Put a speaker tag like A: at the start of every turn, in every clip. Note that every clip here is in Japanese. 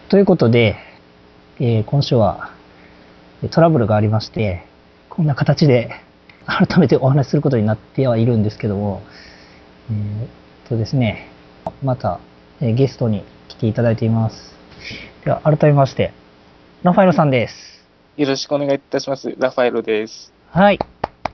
A: ということで、今週はトラブルがありまして、こんな形で改めてお話しすることになってはいるんですけども、ですね、また、ゲストに来ていただいています。では、改めまして、ラファエロさんです。
B: よろしくお願いいたします。ラファエロです。
A: はい。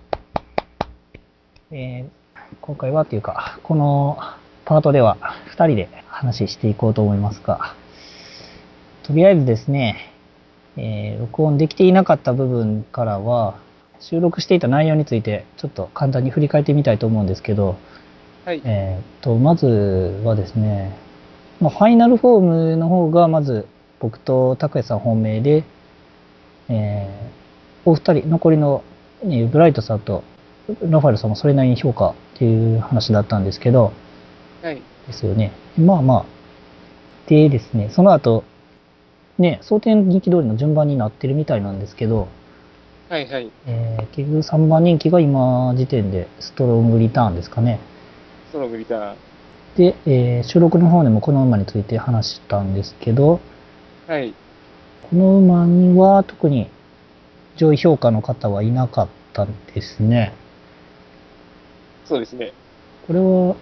A: 今回はというか、このパートでは2人で話していこうと思いますが、とりあえずですね、録音できていなかった部分からは、収録していた内容についてちょっと簡単に振り返ってみたいと思うんですけど、
B: はい。
A: まずはですね、ファイナルフォームの方がまず僕と拓也さん本命で、お二人、残りの、ブライトさんとラファエルさんもそれなりに評価っていう話だったんですけど、
B: はい。
A: ですよね。まあまあ、でですね、その後、ね、想定人気通りの順番になってるみたいなんですけど、
B: はい。はい。
A: 結局3番人気が今時点でストロングリターンですかね。
B: ソログリターン。
A: で、収録の方でもこの馬について話したんですけど、
B: はい。
A: この馬には特に上位評価の方はいなかったんですね。
B: そうですね。
A: これは、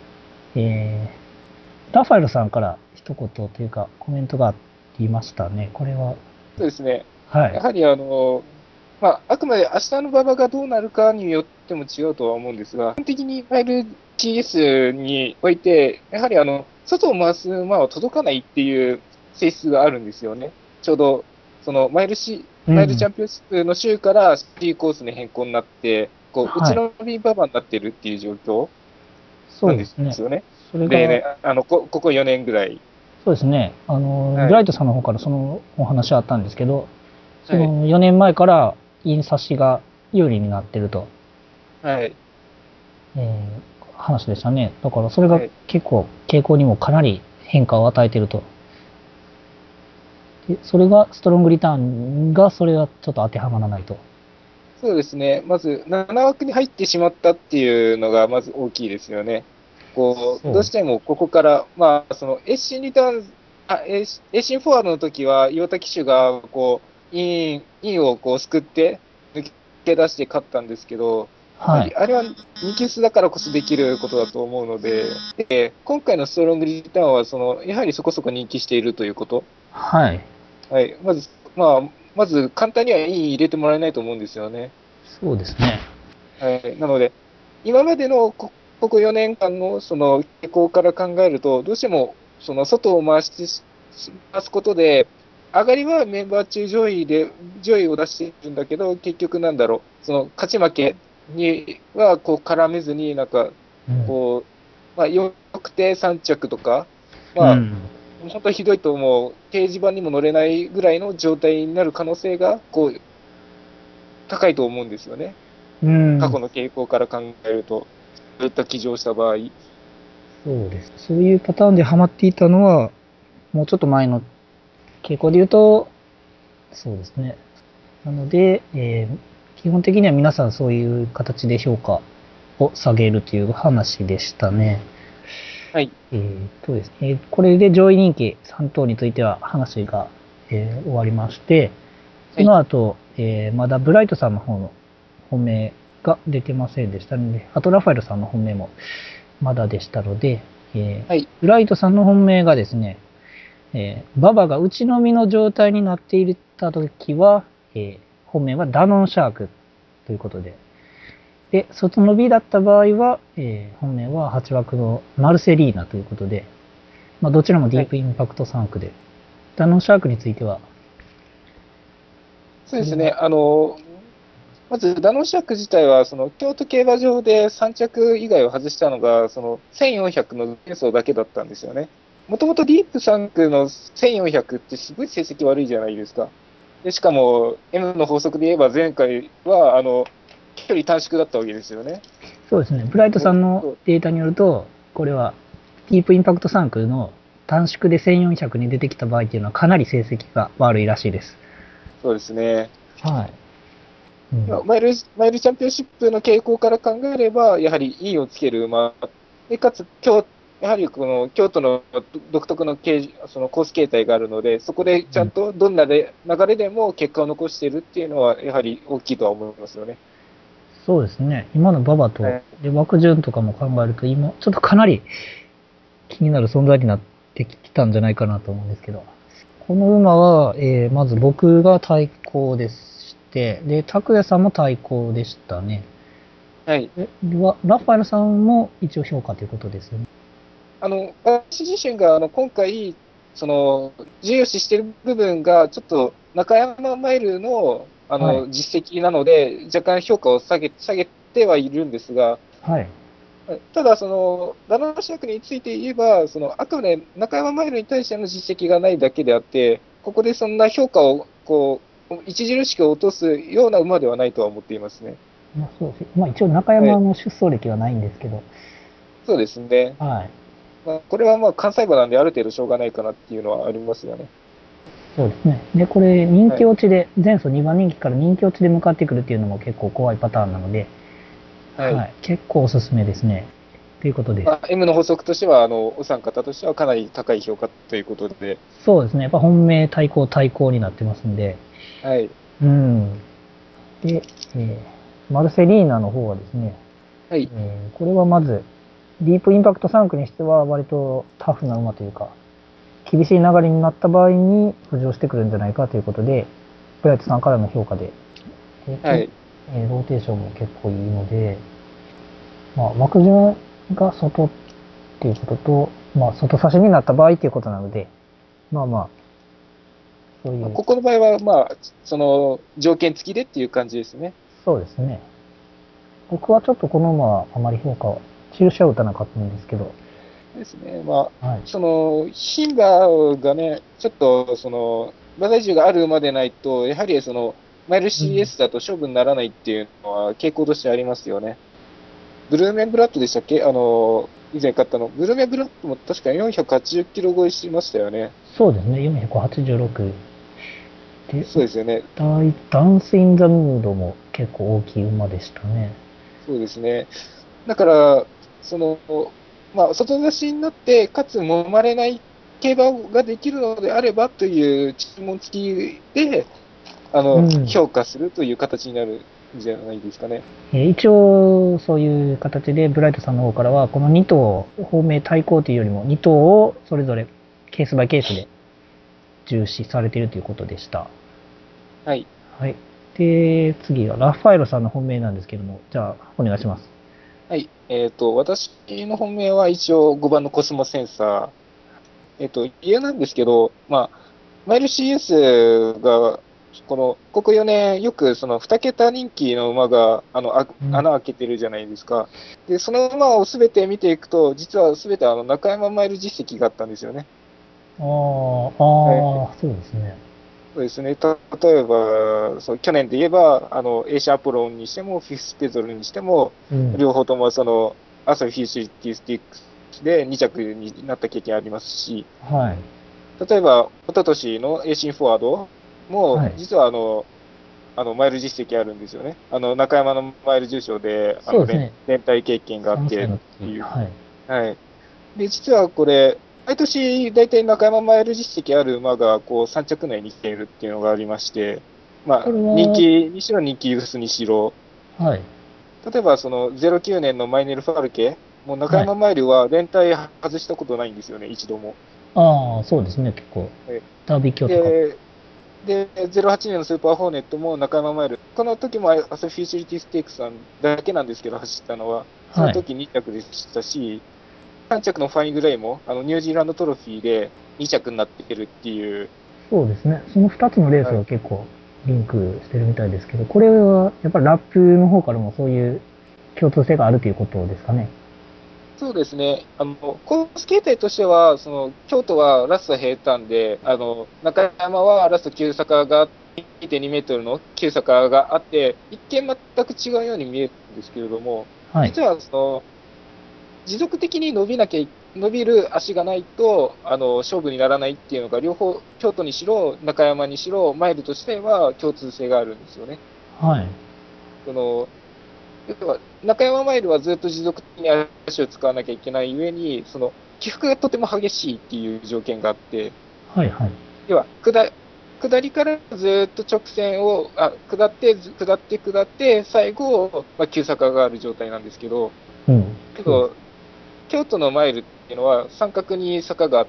A: ラファエルさんから一言というかコメントがありましたね。これは、
B: そうですね。
A: はい。
B: やはりあくまで明日の馬場がどうなるかによっても違うとは思うんですが、基本的にマイル CS において、やはり外を回す馬は届かないっていう性質があるんですよね。ちょうど、そのマイルチ
A: うん。
B: ャンピオンシップの週から C コースに変更になって、
A: はい。
B: 内のビ馬場になってるっていう状況なんで
A: そうですね。
B: すよね。
A: それが、
B: 例年、ここ4年ぐらい。
A: そうですね。ブ
B: はい。
A: ライトさんの方からそのお話はあったんですけど、そ
B: はい。
A: の4年前から印差しが有利になってると、
B: はい。
A: 話でしたね。だからそれが
B: はい。
A: 結構傾向にもかなり変化を与えてると。でそれがストロングリターンがそれがちょっと当てはまらないと。
B: そうですね。まず、7枠に入ってしまったっていうのが、まず大きいですよね。どう
A: そう。
B: してもここから、エッシンリターン、エッシンフォワードの時は、岩田騎手が、インをすくって、抜け出して勝ったんですけど、やは
A: はい。
B: り、あれは2級数だからこそできることだと思うので、今回のストロングリターンは、やはりそこそこ人気しているということ。
A: はい。
B: はい。まず簡単にはイン入れてもらえないと思うんですよね。
A: そうですね。
B: はい。なので、今までのここ4年間のその傾向から考えると、どうしてもその外を回すことで、上がりはメンバー中上位を出しているんだけど、結局なんだろう、その勝ち負けには絡めずに、
A: うん。
B: こよくて3着とか、まあ、
A: うん。
B: 本当にひどいと思う、掲示板にも乗れないぐらいの状態になる可能性が、高いと思うんですよね。
A: うん。
B: 過去の傾向から考えると、そういった騎乗した場合。
A: そうです。そういうパターンでハマっていたのは、もうちょっと前の傾向で言うと、そうですね。なので、基本的には皆さんそういう形で評価を下げるという話でしたね。
B: はい。
A: ですね、これで上位人気3頭については話が、終わりまして、そ
B: はい。
A: の後、まだブライトさんの方の本命が出てませんでしたので、あとラファエルさんの本命もまだでしたので、
B: はい。
A: ブライトさんの本命がですね、馬場が内のみの状態になっていた時は、本命はダノンシャークということで、で、外の B だった場合は、本命は8枠のマルセリーナということで、まあ、どちらもディー
B: はい。
A: プインパクト3区で、ダノンシャークについては、
B: そうですね。
A: これは、
B: まず、ダノンシャーク自体は、京都競馬場で3着以外を外したのが、1400の前走だけだったんですよね。もともとディープ3区の1400ってすごい成績悪いじゃないですか。で、しかも、M の法則で言えば前回は、距離短縮だったわけですよね。
A: そうですね、ブライトさんの
B: そう
A: データによると、これはディープインパクト3区の短縮で1400に出てきた場合っていうのはかなり成績が悪いらしいです。
B: そうですね。
A: はい。うん。
B: マイルチャンピオンシップの傾向から考えれば、やはり E をつける馬。で、かつ、 やはりこの京都の独特のそのコース形態があるので、そこでちゃんとどんな流れでも結果を残しているっていうのは、やはり大きいとは思いますよね。
A: そうですね。今の馬場と、
B: はい。
A: で、枠順とかも考えると、今、ちょっとかなり気になる存在になってきたんじゃないかなと思うんですけど。この馬は、まず僕が対抗でして、で、拓也さんも対抗でしたね。
B: はい。
A: ラファエルさんも一応評価ということですよね。
B: 私自身が、今回、その、重要視している部分が、ちょっと中山マイルの、
A: はい。
B: 実績なので、若干評価を下げてはいるんですが、
A: はい。
B: ただ、ダノンシャクについて言えば、あくまで中山マイルに対しての実績がないだけであって、ここでそんな評価を、著しく落とすような馬ではないとは思っていますね。
A: まあそうです。まあ一応中
B: はい。
A: 山の出走歴はないんですけど、
B: そうですね。
A: はい。
B: まあ、これはまあ、関西馬なんである程度しょうがないかなっていうのはありますよね。
A: そうですね。で、これ人
B: はい。
A: 気落ちで、前走2番人気から人気落ちで向かってくるっていうのも結構怖いパターンなので、
B: はい。
A: はい。結構おすすめですね。ということです。
B: まあ、M の法則としては、お三方としてはかなり高い評価ということで、
A: そうですね。やっぱ本命対抗になってますんで、
B: はい。
A: うん。で、マルセリーナの方はですね、
B: はい。
A: これはまず、ディープインパクト3区にしては割とタフな馬というか、厳しい流れになった場合に浮上してくるんじゃないかということで、ブライトさんからの評価で、
B: はい。
A: ローテーションも結構いいので、まあ、枠順が外っていうことと、まあ、外差しになった場合っていうことなので、まあまあ、そういう、
B: まあここの場合は、まあ、条件付きでっていう感じですね。
A: そうですね。僕はちょっとこの馬はあまり評価を、印は打たなかったんですけど、
B: ですね。まあ、
A: はい。
B: 牝馬がね、ちょっと、馬体重がある馬でないと、やはりマイル
A: うん。
B: CS だと勝負にならないっていうのは傾向としてありますよね。ブルーメンブラッドでしたっけ以前買ったの。ブルーメンブラッドも確か480キロ超えしましたよね。
A: そうですね。486。で、
B: そうですよね。
A: ダンスインザムードも結構大きい馬でしたね。
B: そうですね。だから、その、まあ、外出しになって、かつ揉まれない競馬ができるのであればという注文付きで、
A: うん。
B: 評価するという形になるんじゃないですかね。
A: 一応、そういう形で、ブライトさんの方からは、この2頭、方面対抗というよりも、2頭をそれぞれケースバイケースで重視されているということでした。
B: はい。
A: はい。で、次はラファエロさんの本命なんですけども、じゃあ、お願いします。
B: はい。私の本命は一応5番のコスモセンサー。理由なんですけど、まあ、マイル CS が、ここ4年、よくその2桁人気の馬が、
A: うん。
B: 穴開けてるじゃないですか。で、その馬をすべて見ていくと、実はすべて中山マイル実績があったんですよね。
A: ああ、
B: はい。
A: ああ、そうですね。
B: そうですね。例えば、去年で言えば、エーシャアポロンにしても、フィフスペゾルにしても、
A: うん。
B: 両方とも、アサフィフューチスティックスで2着になった経験ありますし、
A: はい。
B: 例えば、一昨年のエーシンフォワードも、
A: はい。
B: 実はマイル実績あるんですよね。中山のマイル重賞で、
A: そうですね。
B: 連帯経験があっ
A: 3
B: てっ
A: 歳の時。
B: ていう。
A: はい。
B: はい。で、実はこれ、毎年、大体中山マイル実績ある馬が、3着内に来ているっていうのがありまして、まあ、
A: これ
B: 人
A: は、
B: 気にしろ人気薄にしろ、
A: はい。
B: 例えば09年のマイネル・ファルケ、もう中
A: はい。
B: 山マイルは連帯外したことないんですよね、一度も。
A: ああ、そうですね。結構、
B: はい。
A: ダービー卿とかも。
B: で、08年のスーパーホーネットも中山マイル。この時もアソフィシリティステークスさんだけなんですけど、走ったのは。その
A: はい。
B: 時2着でしたし、3着のファイングレイも、ニュージーランドトロフィーで2着になってるっていう。
A: そうですね。その2つのレース
B: はい。
A: は結構リンクしてるみたいですけど、これはやっぱりラップの方からもそういう共通性があるということですかね。
B: そうですね。コース形態としては、京都はラスト平坦で、中山はラスト急坂が、2.2メートルの急坂があって、一見全く違うように見えるんですけれども、
A: はい。
B: 実は持続的に伸びる足がないと、勝負にならないっていうのが、両方、京都にしろ、中山にしろ、マイルとしては共通性があるんですよね。
A: はい。
B: その、要は、中山マイルはずっと持続的に足を使わなきゃいけない上に、 起伏がとても激しいっていう条件があって、
A: はいはい。
B: 要は、下りからずっと直線を、下って、下って、最後、急坂がある状態なんですけど、
A: うん。そうです。
B: けど、京都のマイルっていうのは三角に坂があって、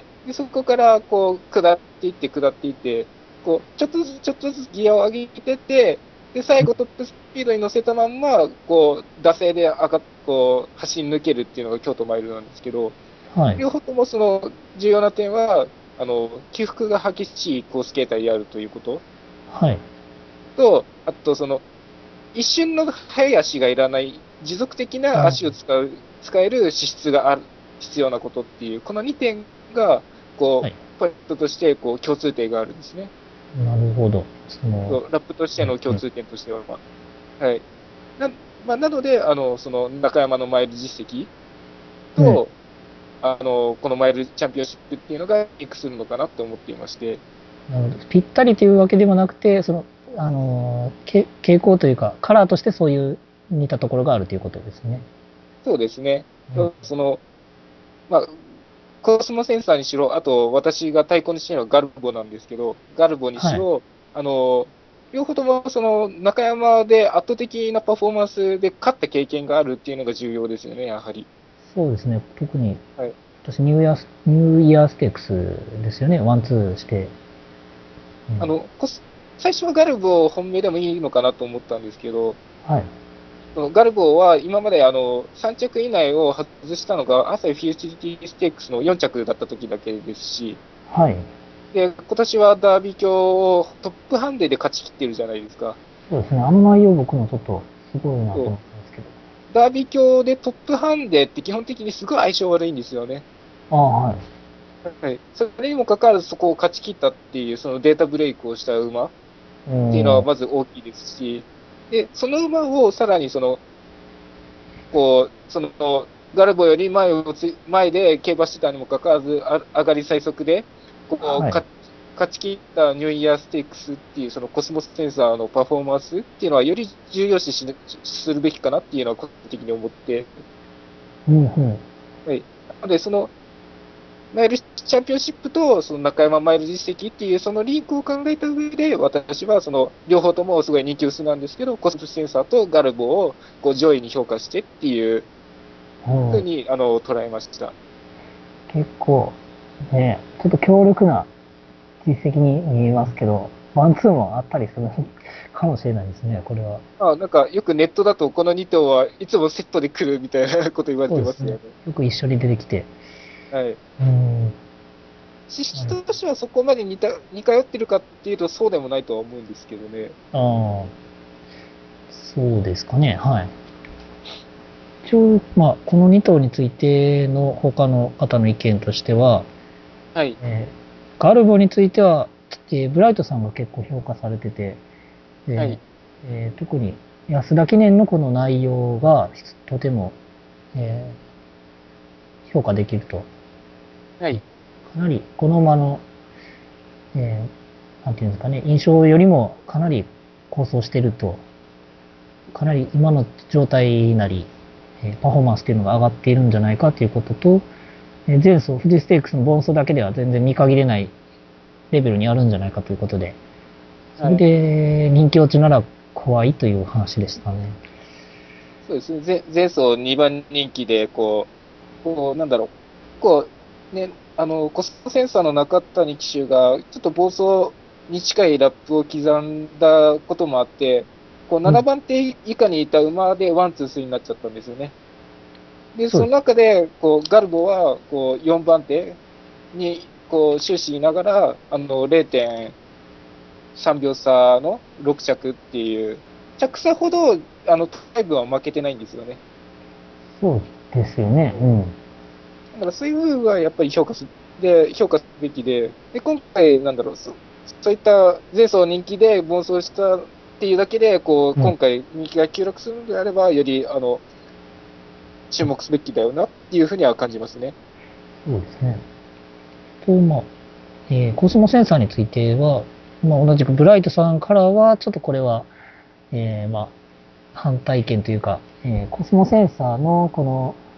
B: で、そこからこう下っていって、こう、ちょっとずつギアを上げてって、で、最後トップスピードに乗せたまんま、こう、惰性でこう、走り抜けるっていうのが京都マイルなんですけど、
A: はい。
B: 両方ともその重要な点は、起伏が激しいコース形態であるということ
A: はい。
B: と、あとその、一瞬の速い足がいらない、持続的な
A: あ、
B: 足を使える資質が必要なことっていう、この2点が、こ
A: はい。
B: う、ポイントとして、こう、共通点があるんですね。
A: なるほど。
B: ラップとしての
A: うん。
B: 共通点としては。はい。な、なので、その中山のマイル実績
A: うん。
B: と、このマイルチャンピオンシップっていうのがリンクするのかなと思っていまして、
A: なるほど。ぴったりというわけでもなくて、傾向というか、カラーとしてそういう似たところがあるということですね。
B: そうですね。
A: うん。
B: その、まあ、コスモセンサーにしろ、あと私が対抗にしているのはガルボなんですけど、ガルボに
A: はい。
B: しろ、両方ともその中山で圧倒的なパフォーマンスで勝った経験があるっていうのが重要ですよね、やはり。
A: そうですね。特に、
B: はい。
A: 私、ニューイヤーステークスですよね。ワン、ツーして。うん。
B: あの、コス最初はガルボ本命でもいいのかなと思ったんですけど、
A: はい。
B: そのガルボは今まで3着以内を外したのが、朝日フューチリティステークスの4着だった時だけですし、
A: はい。
B: で、今年はダービー卿をトップハンデで勝ち切ってるじゃないですか。
A: そうですね。あの内容僕もちょっとすごいなと思っ
B: そう
A: たんですけど。
B: ダービー卿でトップハンデって基本的にすごい相性悪いんですよね。
A: ああ、はい。
B: はい。それにもかかわらずそこを勝ち切ったっていう、そのデータブレイクをした馬っていうの
A: うん。
B: はまず大きいですし、で、その馬をさらにガルボより前で競馬してたにもかかわらず、上がり最速で、こう、
A: はい。
B: 勝ち切ったニューイヤーステークスっていう、そのコスモスセンサーのパフォーマンスっていうのは、より重要視するべきかなっていうのは個人的に思って、
A: うん、うん。
B: はい。なので、その、マイルチャンピオンシップと、その中山マイル実績っていう、そのリンクを考えた上で、私はその、両方ともすごい人気薄なんですけど、コスモスセンサーとガルボを、こう、上位に評価してっていう
A: うん。
B: ふうに、捉えました。
A: 結構、ね、ちょっと強力な実績に見えますけど、ワンツーもあったりするかもしれないですね、これは。
B: なんか、よくネットだと、この2頭はいつもセットで来るみたいなこと言われ
A: そうですね。
B: てますよね。
A: よく一緒に出てきて。
B: はい。
A: うん。
B: 資質
A: なる
B: としてはそこまで似通ってるかっていうと、そうでもないとは思うんですけどね。
A: ああ、そうですかね。はい。一応、まあ、この2頭についての他の方の意見としては、
B: はい。
A: ガルボについては、ブライトさんが結構評価されてて、で
B: はい。
A: 特に安田記念のこの内容がとても、え評価できると。
B: はい。
A: かなりこの馬の、なんていうんですかね、印象よりもかなり構想してると、かなり今の状態なり、パフォーマンスっていうのが上がっているんじゃないかということと、前走、富士ステークスの盆走だけでは全然見限れないレベルにあるんじゃないかということで、それ
B: はい。
A: で人気落ちなら怖いという話でしたね。
B: そうですね。前走2番人気で、なんだろう。こね、コストセンサーの中谷騎手が、ちょっと暴走に近いラップを刻んだこともあって、7
A: うん。
B: 番手以下にいた馬でワン、ツー、スリーになっちゃったんですよね。で、その
A: そうです。
B: 中で、ガルボは、4番手に、終始いながら、0.3秒差の6着っていう、着差ほど、タイムは負けてないんですよね。
A: そうですよね。うん。
B: だからそういう部分はやっぱり評価すべきで、で、今回、そういった前走人気で暴走したっていうだけで、
A: うん。
B: 今回人気が急落するのであれば、より、注目すべきだよなっていうふうには感じますね。
A: そうですね。と、まあ、コスモセンサーについては、まあ、同じくブライトさんからは、ちょっとこれは、まあ、反対意見というか、コスモセンサーのこの、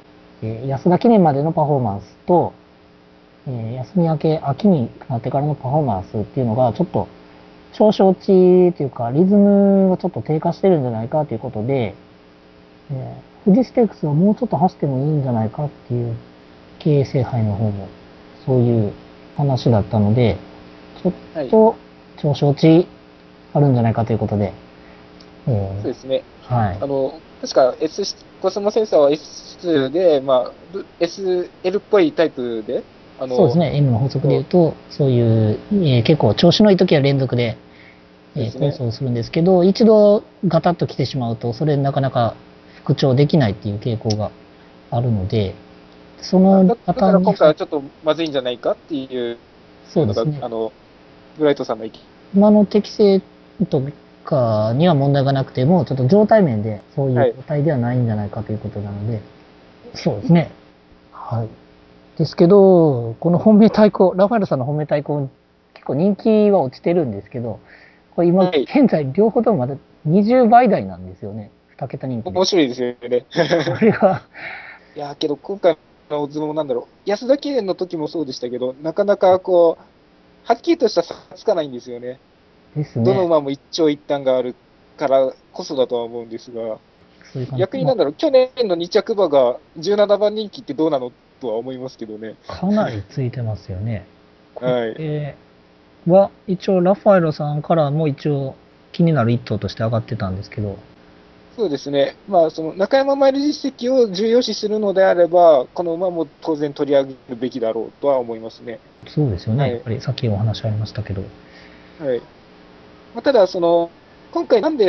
A: 安田記念までのパフォーマンスと、休み明け、秋になってからのパフォーマンスっていうのが、ちょっと、少々落ちっていうか、リズムがちょっと低下してるんじゃないかということで、富士ステークスはもうちょっと走ってもいいんじゃないかっていう、経営制杯の方も、そういう話だったので、ちょっと、少々落ちあるんじゃないかということで、
B: そうですね。
A: はい。
B: 確か コスモセンサーは S で、まあ、SL っぽいタイプで、
A: そうですね。M の法則で言うと、そういう、結構調子のいい時は連続で、構
B: ですね。
A: 想するんですけど、一度ガタッと来てしまうと、それなかなか復調できないっていう傾向があるので、その
B: だ
A: パターンに、
B: から今回はちょっとまずいんじゃないかっていうのが、
A: そうですね。
B: ブライトさんの意見。
A: 今の適性とかには問題がなくても、ちょっと状態面でそういう
B: はい。
A: 状態ではないんじゃないかということなので、そうですね。はい。ですけど、この本命対抗、ラファエルさんの本命対抗、結構人気は落ちてるんですけど、これ今、
B: はい。
A: 現在両方ともまだ20倍台なんですよね。2桁人気で。
B: 面白いですよね。
A: これは、
B: いやー、けど今回のオズもなんだろう。安田記念の時もそうでしたけど、なかなかこう、はっきりとした差がつかないんですよね。
A: ですね。
B: どの馬も一長一短があるからこそだとは思うんですが、
A: そういう感じ。ま
B: 逆になんだろう、去年の2着馬が17番人気ってどうなのとは思いますけどね。
A: あ、かなりついてますよね。こ
B: はい。
A: れは、一応、ラファエロさんからも一応、気になる一頭として上がってたんですけど、
B: そうですね。まあ、その中山マイル実績を重要視するのであれば、この馬も当然取り上げるべきだろうとは思いますね。
A: そうですよね。やっ
B: はい。
A: ぱりさっきお話ありましたけど。
B: はい。まあ、ただ、今回なんで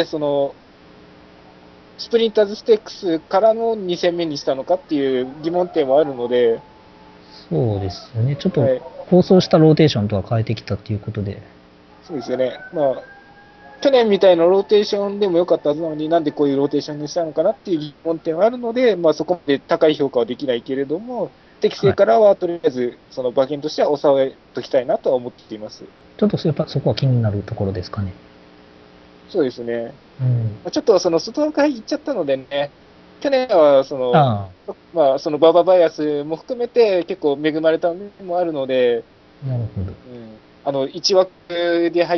B: スプリンターズステークスからの2戦目にしたのかっていう疑問点はあるので、
A: そうですよね。ちょっと
B: はい。
A: 構想したローテーションとは変えてきたっていうことで。
B: そうですよね。まあ、去年みたいなローテーションでもよかったはずなのになんでこういうローテーションにしたのかなっていう疑問点はあるので、まあそこまで高い評価はできないけれども、適
A: はい。
B: 正からはとりあえずその馬券としては抑えときたいなとは思っています。
A: ちょっとやっぱそこは気になるところですかね。
B: そうですね。
A: うん。
B: まあちょっとその外側行っちゃったのでね、去年は
A: あ
B: まあそのバーババイアスも含めて結構恵まれた面もあるので、
A: あ、なるほど。
B: うん、1枠で入って、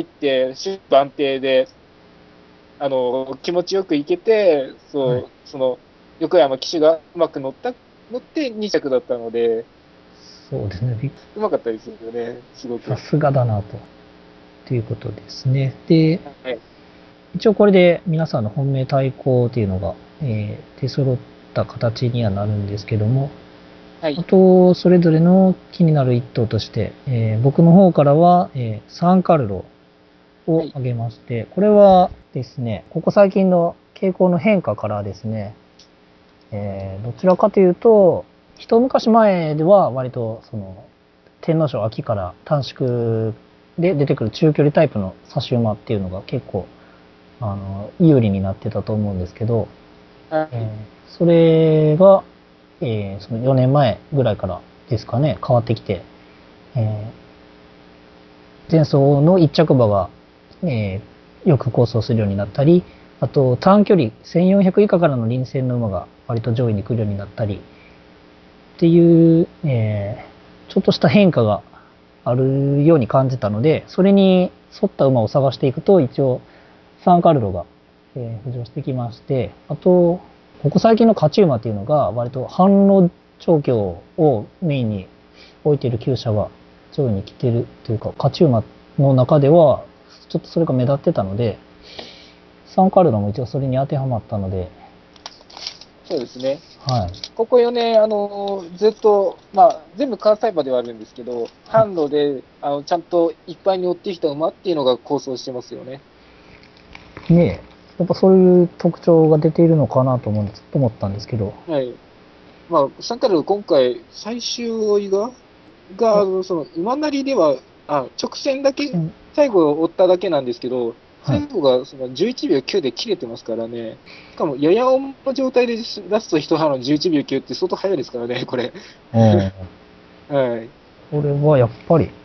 B: 終盤定で、気持ちよくいけて、
A: はい。
B: 横山騎手がうまく乗って2着だったので、
A: そうですね。
B: うまかったですよね、すごく。
A: さすがだなと。ということですね。で、
B: はい。
A: 一応これで皆さんの本命対抗っていうのが、出揃った形にはなるんですけども、あ
B: はい。
A: と、それぞれの気になる一頭として、僕の方からは、サンカルロを
B: はい。
A: 挙げまして、これはですね、ここ最近の傾向の変化からですね、どちらかというと、一昔前では割と、天皇賞秋から短縮で出てくる中距離タイプの差し馬っていうのが結構、有利になってたと思うんですけど、
B: はい。
A: それが、その4年前ぐらいからですかね、変わってきて、え前走の一着馬が、よく構想するようになったり、あと短距離1400以下からの臨戦の馬が割と上位に来るようになったりっていう、ちょっとした変化があるように感じたので、それに沿った馬を探していくと、一応サンカルロが、浮上してきまして、あと、ここ最近の勝ち馬っていうのが割と販路調教をメインに置いている厩舎が上位に来てるというか、勝ち馬の中では、ちょっとそれが目立ってたので、サンカルロも一応それに当てはまったので、
B: そうですね。
A: はい。
B: ここ4年、ずっと、まあ、全部関西馬ではあるんですけど、
A: はい。
B: 販路で、ちゃんといっぱいに追ってきた馬っていうのが構想してますよね。
A: ねえ、やっぱそういう特徴が出ているのかなと思ったんですけど、
B: はい。まあ、サンカル今回、最終追いが、馬なりでは、直線だけ、最後追っただけなんですけど、
A: はい。
B: 最後がその11秒9で切れてますからね。しかも、やや重の状態でラスト一ハロン11秒9って相当速いですからね、これ。
A: うん。
B: はい。
A: これはやっぱり、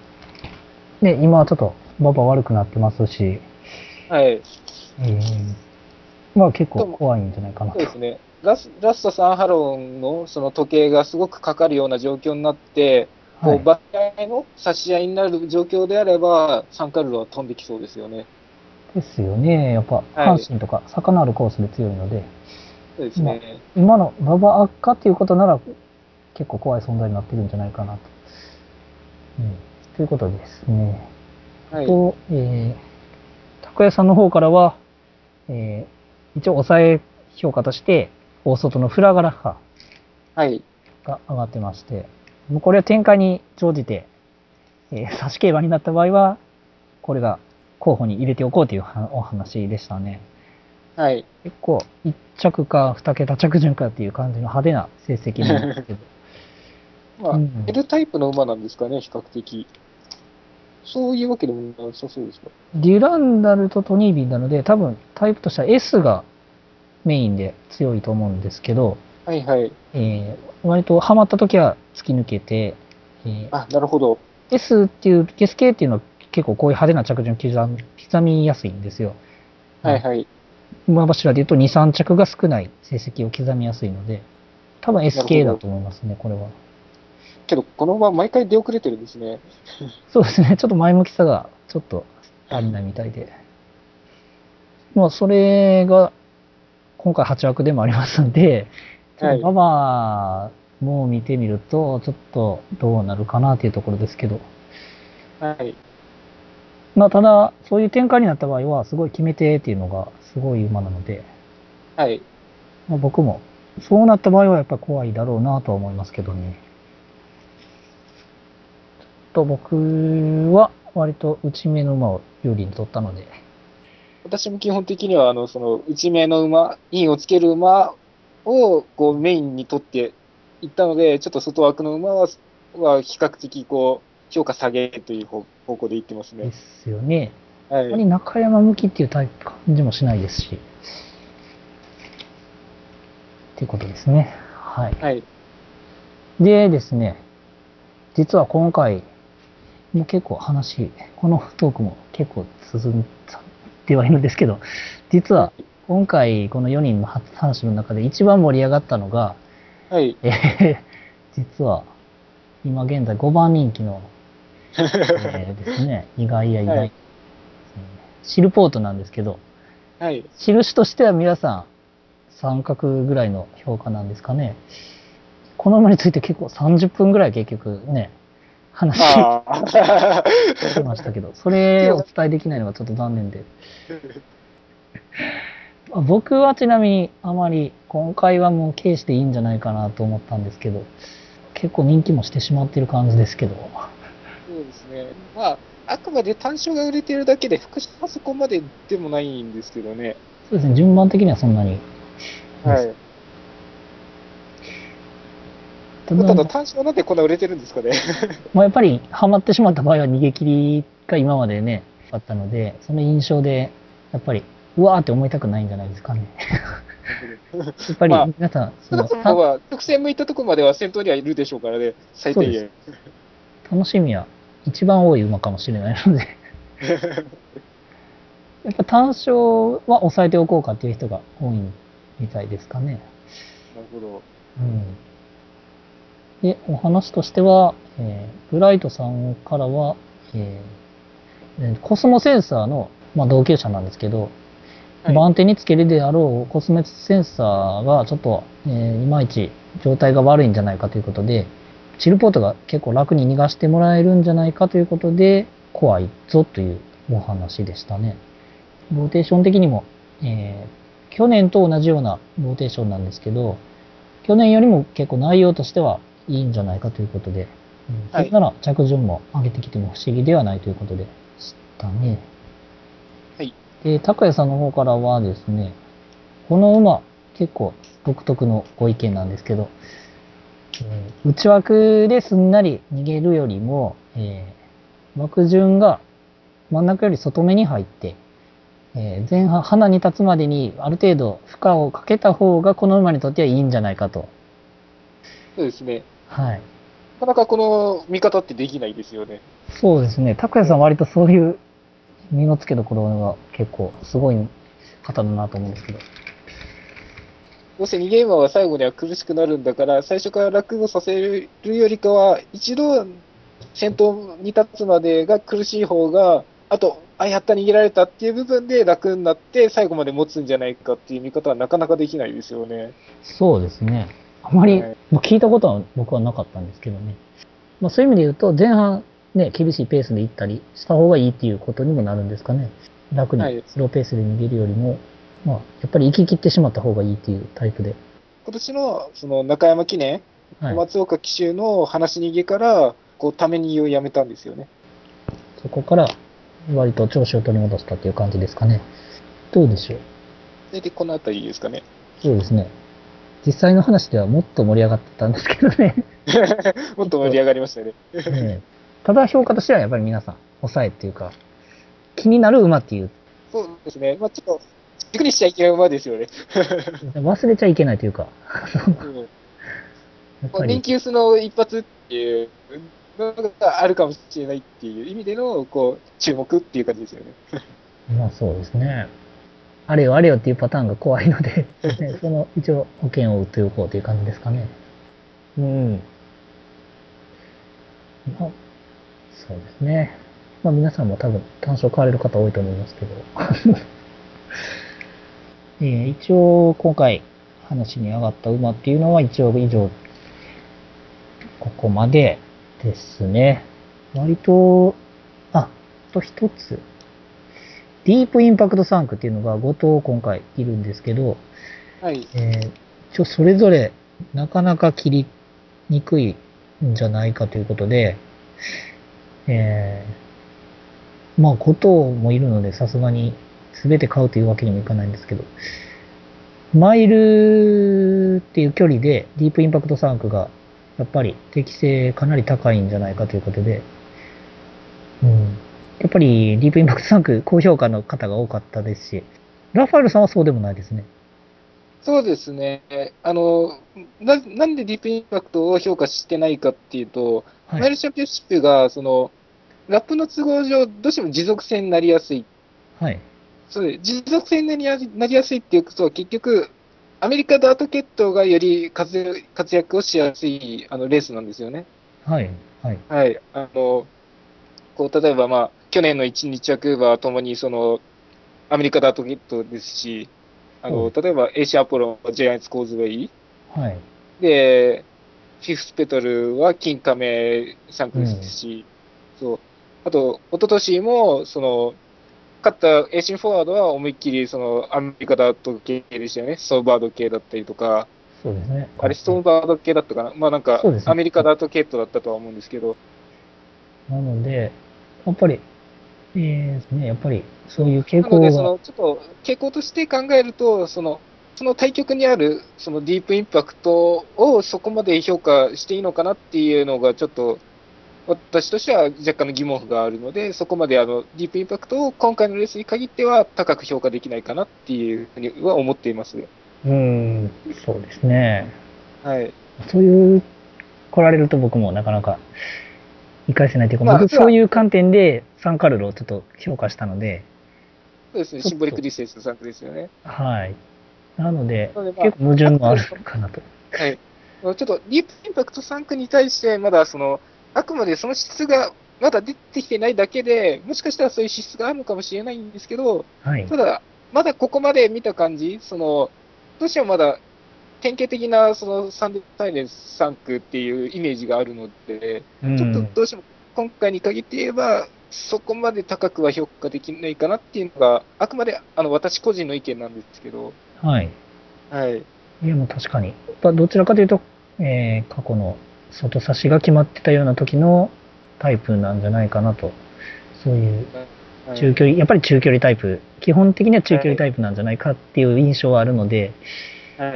A: ね、今ちょっと馬場悪くなってますし、
B: はい。
A: えーまあ結構怖いんじゃないかなと。
B: そうですね。ラスト3ハロンのその時計がすごくかかるような状況になって、こう、
A: はい。
B: 場合の差し合いになる状況であれば、サンカルロは飛んできそうですよね。
A: ですよね。やっぱ、
B: はい。
A: 阪神とか、坂のあるコースで強いので、
B: そうです
A: まあ、
B: ね。
A: 今の馬場悪化っていうことなら、結構怖い存在になってるんじゃないかなと。うん。ということですね。あ
B: はい。
A: と、拓也さんの方からは、一応抑え評価として、大外のフラガラッハ
B: はい。
A: が上がってまして、もうこれは展開に乗じて、差し競馬になった場合は、これが候補に入れておこうというお話でしたね。
B: はい。
A: 結構、1着か2桁着順かっていう感じの派手な成績なんですけど。
B: まあ、
A: うん。
B: L タイプの馬なんですかね、比較的。そういうわけでもなさそうですか。
A: デュランダルとトニービンなので、多分タイプとしては S がメインで強いと思うんですけど、
B: はいはい。
A: 割とハマった時は突き抜けて、
B: あ、なるほど。
A: S っていう、S 系っていうのは結構こういう派手な着順刻みやすいんですよ。
B: はいはい。
A: 馬柱で言うと2、3着が少ない成績を刻みやすいので、多分
B: な
A: S
B: るほど。
A: 系だと思いますね、これは。
B: けど、この馬毎回出遅れてるんですね。
A: そうですね、ちょっと前向きさがちょっと足りないみたいで。まあ、それが今回8枠でもありますんで、ちょっと
B: はい。
A: ババアも見てみると、ちょっとどうなるかなというところですけど。
B: はい。
A: まあ、ただ、そういう展開になった場合は、すごい決め手っていうのがすごい馬なので、
B: はい。
A: まあ、僕も、そうなった場合はやっぱ怖いだろうなとは思いますけどね。と、僕は割と内目の馬を有利に取ったので、
B: 私も基本的には、その、内目の馬、インをつける馬を、こう、メインに取っていったので、ちょっと外枠の馬は比較的、こう、評価下げという方向でいってますね。
A: ですよね。あまり
B: はい。
A: 中山向きっていうタイプ感じもしないですし、っていうことですね。はい。
B: はい。
A: でですね、実は今回、もう結構話、このトークも結構進んではいるんですけど、実は
B: はい。
A: 今回この4人の話の中で一番盛り上がったのが、
B: はい。
A: 実は今現在5番人気の、ですね、意外や意外、
B: はい。
A: シルポートなんですけど、
B: はい。
A: 印としては皆さん三角ぐらいの評価なんですかね。この馬について結構30分ぐらい結局ね、話し
B: ああ。
A: てましたけど、それをお
B: けど、
A: 伝えできないのがちょっと残念で。僕はちなみにあまり今回はもう軽視でいいんじゃないかなと思ったんですけど、結構人気もしてしまってる感じですけど。
B: そうですね。まあ、あくまで単勝が売れてるだけで、副賞はそこまででもないんですけどね。
A: そうですね、順番的にはそんなにです。
B: はい。
A: ただ、
B: ただ単勝なんでこんな売れてるんですかね。
A: まあ、やっぱりハマってしまった場合は逃げ切りが今までね、あったので、その印象で、やっぱり、うわーって思いたくないんじゃないですかね。
B: なるほど。
A: やっぱ
B: まあ、
A: り皆さん、
B: 少なくともまあ、直線向いたとこまでは先頭にはいるでしょうからね、最
A: そうです。
B: 低限。
A: 楽しみは一番多い馬かもしれないので、やっぱ単勝は抑えておこうかっていう人が多いみたいですかね。
B: なるほど。
A: うん。で、お話としては、ブライトさんからは、えコスモセンサーの、まあ、同級者なんですけど、
B: はい。
A: 番手につけるであろうコスメセンサーがちょっと、いまいち状態が悪いんじゃないかということで、チルポートが結構楽に逃がしてもらえるんじゃないかということで、怖いぞというお話でしたね。ローテーション的にも、去年と同じようなローテーションなんですけど、去年よりも結構内容としてはいいんじゃないかということで、そ
B: はい。
A: れなら着順も上げてきても不思議ではないということでしたね。
B: はい。
A: で、高谷さんの方からはですね、この馬、結構独特のご意見なんですけど、内枠ですんなり逃げるよりも、枠順が真ん中より外目に入って、前半、花に立つまでにある程度負荷をかけた方がこの馬にとってはいいんじゃないかと。
B: そうですね。
A: はい。
B: なかなかこの見方ってできないですよね。
A: そうですね。拓也さん
B: ね。
A: 割とそういう身の付けどころが結構すごい方だなと思うんですけど。
B: どうせ逃げ馬は最後には苦しくなるんだから、最初から落後させるよりかは、一度先頭に立つまでが苦しい方が、あと、やった逃げられたっていう部分で楽になって最後まで持つんじゃないかっていう見方はなかなかできないですよね。
A: そうですね。あまり、聞いたことは僕はなかったんですけどね。そういう意味で言うと、前半ね、厳しいペースで行ったりした方がいいっていうことにもなるんですかね。楽にスローペースで逃げるよりも、やっぱり行き切ってしまった方がいいっていうタイプで。
B: 今年のその中山記念、松岡騎手の話逃げから、ため逃げをやめたんですよね。
A: そこから割と調子を取り戻したっていう感じですかね。どうでしょう。
B: 大体このあたりですかね。
A: そうですね。実際の話ではもっと盛り上がってたんですけどね。
B: もっと盛り上がりましたね。
A: ただ評価としてはやっぱり皆さん、抑えっていうか、気になる馬っていう。
B: そうですね。ちょっと、軸にしちゃいけない馬ですよね。
A: 忘れちゃいけないというか。
B: 人気薄の一発っていうのがあるかもしれないっていう意味での、注目っていう感じですよね。
A: そうですね。あれよあれよっていうパターンが怖いので、その一応保険を打っておこうという感じですかね。うん。そうですね。皆さんも多分単勝買われる方多いと思いますけど。一応今回話に上がった馬っていうのは一応以上ここまでですね。割と、あと一つ。ディープインパクト3区っていうのが5頭今回いるんですけど、
B: はい。
A: それぞれなかなか切りにくいんじゃないかということで、5頭もいるのでさすがに全て買うというわけにもいかないんですけど、マイルっていう距離でディープインパクト3区がやっぱり適性かなり高いんじゃないかということで、やっぱりディープインパクト3区高評価の方が多かったですし、ラファエルさんはそうでもないですね。
B: そうですね。なんでディープインパクトを評価してないかっていうと、マイルチャンピオンシップが、ラップの都合上、どうしても持続性になりやすい。
A: はい。
B: 持続性になりやすいっていうことは、結局、アメリカダート決闘がより活躍をしやすい、レースなんですよね。
A: はい。はい。
B: はい。例えば、去年の1、2着はともに、アメリカダート決闘ですし、例えば、エイシアポロ、ジャイアンツコーズウェイ。
A: はい。
B: で、フィフスペトルは金亀3区ですし、そう。あと、一昨年も、勝ったエーシンフォワードは思いっきり、アメリカダート系でしたよね。ストーンバード系だったりとか、
A: そうですね。
B: あれ、ストーンバード系だったかな。
A: そうですね。
B: アメリカダート系統だったとは思うんですけど。
A: なので、やっぱり、やっぱり、そういう傾
B: なので、
A: 向が、
B: ちょっと傾向として考えると、その対極にある、ディープインパクトをそこまで評価していいのかなっていうのが、ちょっと、私としては若干の疑問符があるので、そこまでディープインパクトを今回のレースに限っては高く評価できないかなっていうふうには思っています。
A: そうですね。
B: はい。
A: そういう、来られると僕もなかなか理解せないというか、僕そういう観点でサンカルロをちょっと評価したので、
B: そうですね、シンボリックディステンスの3区ですよね。
A: はい。なので、
B: なので、
A: 結構矛盾もあるかなと。
B: はい。ちょっとディープインパクト3区に対して、まだあくまでその質がまだ出てきてないだけで、もしかしたらそういう資質があるのかもしれないんですけど、
A: はい。
B: ただ、まだここまで見た感じ、どうしてもまだ典型的なサンデーサイレンス3区っていうイメージがあるので、ちょっとどうしても今回に限って言えば、そこまで高くは評価できないかなっていうのが、あくまで私個人の意見なんですけど、
A: はい。
B: はい。
A: いや、もう確かに。どちらかというと、過去の外差しが決まってたような時のタイプなんじゃないかなと。そういう中距離、やっぱり中距離タイプ、基本的には中距離タイプなんじゃないかっていう印象はあるので、
B: はい。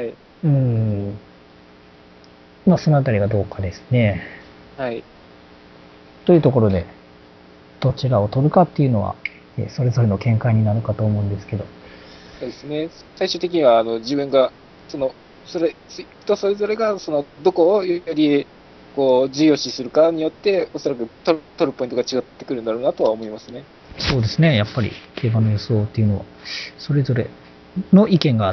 A: そのあたりがどうかですね。
B: はい。
A: というところで、どちらを取るかっていうのは、それぞれの見解になるかと思うんですけど。
B: そうですね。最終的には、自分が、人それぞれが、どこをより、重要視するかによって、おそらく取るポイントが違ってくるんだろうなとは思いますね。
A: そうですね。やっぱり競馬の予想っていうのは、それぞれの意見があって、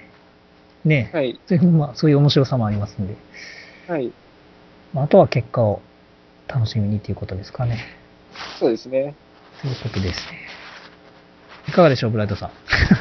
A: ね、
B: はい。
A: そういう面白さもありますんで、
B: はい。
A: あとは結果を楽しみにということですかね。
B: そうですね。
A: ということですね。いかがでしょう、ブライトさん。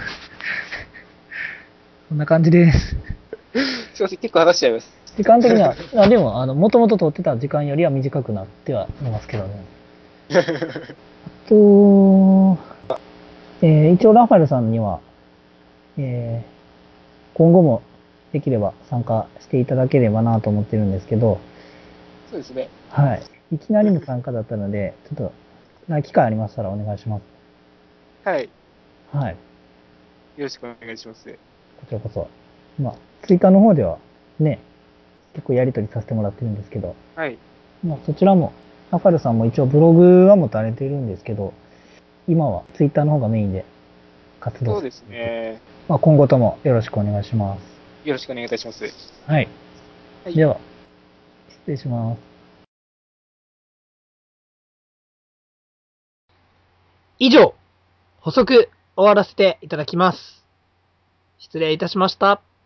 A: こんな感じです。
B: すいません、結構話しちゃいます。
A: 時間的には、でも、もともと取ってた時間よりは短くなってはいますけどね。あと、一応ラファエルさんには、え今後もできれば参加していただければなと思ってるんですけど、
B: そうですね。
A: はい。いきなりの参加だったので、ちょっと、機会ありましたらお願いします。
B: はい。
A: はい。
B: よろしくお願いします。
A: こちらこそ。まあ、ツイッターの方では、ね、結構やり取りさせてもらってるんですけど、
B: はい。
A: まあ、そちらも、ラファエルさんも一応ブログは持たれてるんですけど、今はツイッターの方がメインで活動
B: そうです
A: されていて、
B: ね。
A: まあ、今後ともよろしくお願いします。
B: よろしくお願いいたします。
A: はい。
B: はい。
A: では、失礼します。
C: 以上、補足終わらせていただきます。失礼いたしました。